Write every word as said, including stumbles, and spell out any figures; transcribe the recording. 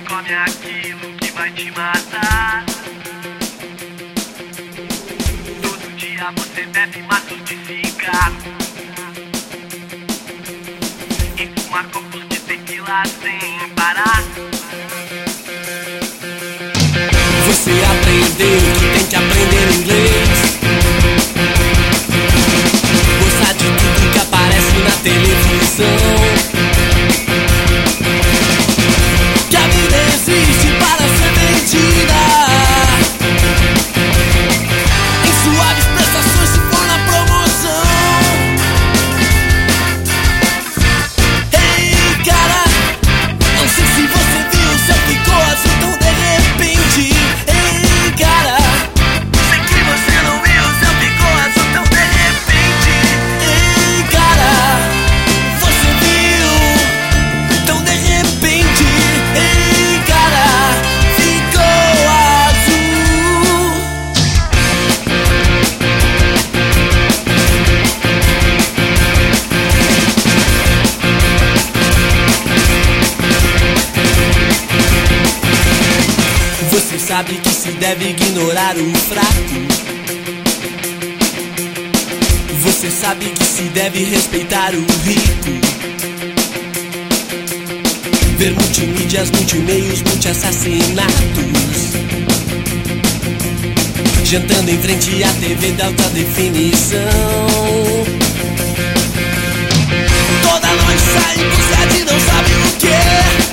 come aquilo que vai te matar. Todo dia você bebe maços de cigarro e fuma copos de tequila sem parar. Você aprendeu que tem que aprender inglês, gostar de tudo que aparece na televisão, que a vida existe para ser vendida em suaves prestações se for na promoção. Ei, cara, não sei se você viu, o céu ficou azul tão de repente. Ei, cara, sei que você não viu, o céu ficou azul tão de repente. Ei, cara, você viu tão de repente. Ei, cara, ficou azul. Você sabe que se deve ignorar o fraco. Você sabe que se deve respeitar o rico. Ver multimídias, multimeios, multi-assassinatos, jantando em frente à T V de alta definição. Toda noite sai busca de não sabe o que.